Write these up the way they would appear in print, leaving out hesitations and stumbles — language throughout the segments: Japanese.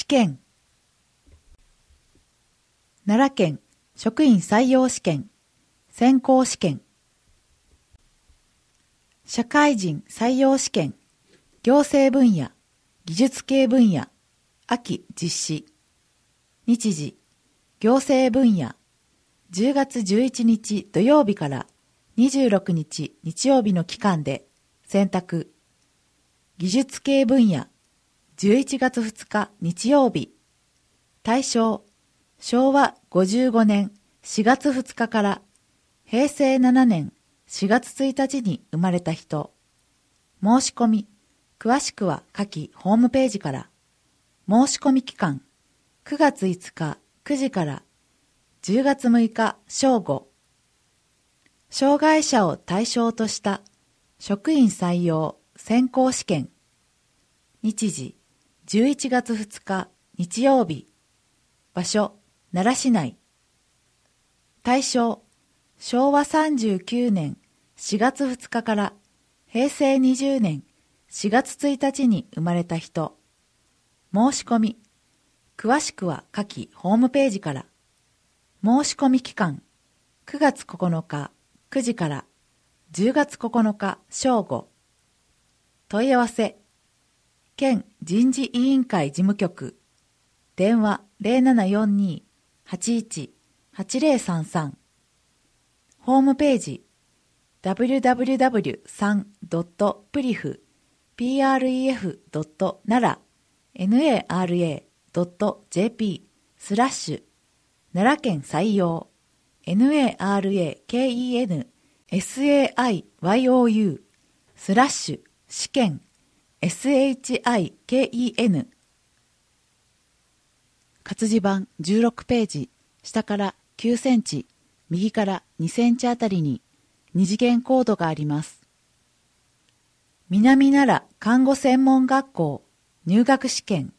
験。奈良県職員採用試験、選考試験。社会人採用試験、行政分野、技術系分野、秋実施。日時、行政分野、10月11日土曜日から26日日曜日の期間で選択。技術系分野、11月2日日曜日。対象、昭和55年4月2日から平成7年4月1日に生まれた人。申し込み、詳しくは下記ホームページから。申し込み期間、9月5日9時から10月6日正午。障害者を対象とした職員採用選考試験。日時、11月2日日曜日。場所、奈良市内。対象、昭和39年4月2日から平成20年4月1日に生まれた人。申し込み、詳しくは下記ホームページから。申し込み期間、9月9日9時から10月9日正午。問い合わせ、県人事委員会事務局、電話0742-81-8033。ホームページ www.3.pref.nara.jp/ 奈良県採用 NARAKENSAIYOU/ 試験 SHIKEN。活字版16ページ、下から9センチ、右から2センチあたりに二次元コードがあります。南奈良看護専門学校入学試験。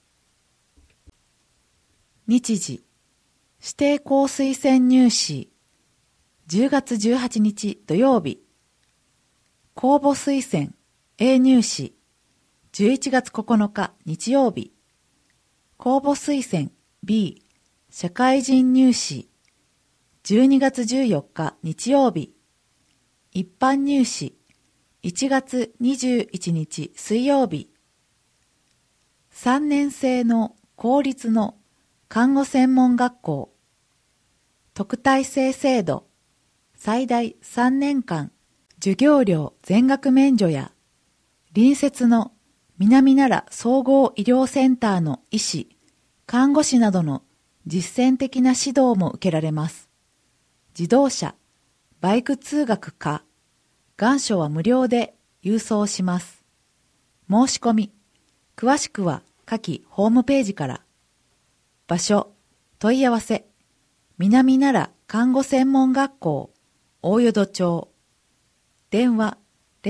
日時、指定校推薦入試、10月18日土曜日。公募推薦 A 入試、11月9日日曜日。公募推薦 B 社会人入試、12月14日日曜日。一般入試、1月21日水曜日。3年生の公立の看護専門学校。特待生制度、最大3年間授業料全額免除や、隣接の南奈良総合医療センターの医師、看護師などの実践的な指導も受けられます。自動車、バイク通学か、願書は無料で郵送します。申し込み、詳しくは下記ホームページから。場所、問い合わせ、南奈良看護専門学校、大淀町。電話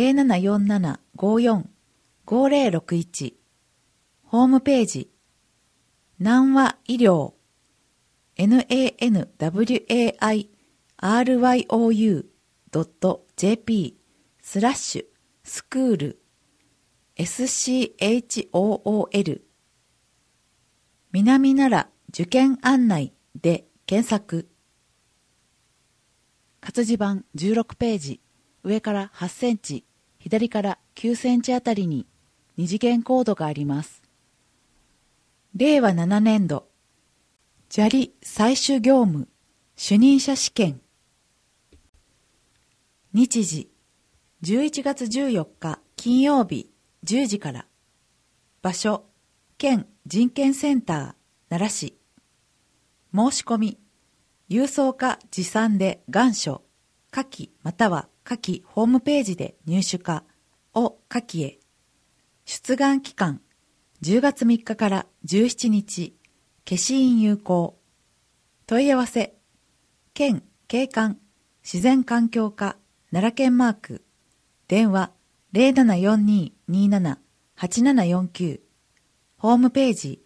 0747-54-5061。ホームページ、南和医療、nanwairou.jp/ スクール SCHOOL。 南奈良受験案内で検索。活字版16ページ、上から8センチ、左から9センチあたりに二次元コードがあります。令和7年度、砂利採取業務主任者試験。日時、11月14日金曜日10時から。場所、県人権センター奈良市。申し込み、郵送か持参で願書、下記または下記ホームページで入手かを下記へ。出願期間、10月3日から17日、消印有効。問い合わせ、県景観自然環境課奈良県マーク、電話0742-27-8749。ホームページ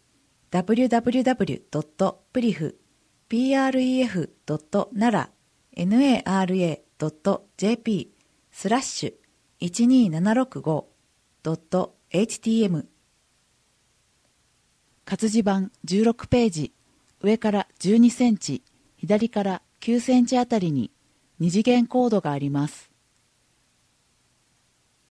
www.pref.nara.jp/ 12765.htm。 活字版16ページ、上から12センチ、左から9センチあたりに2次元コードがあります。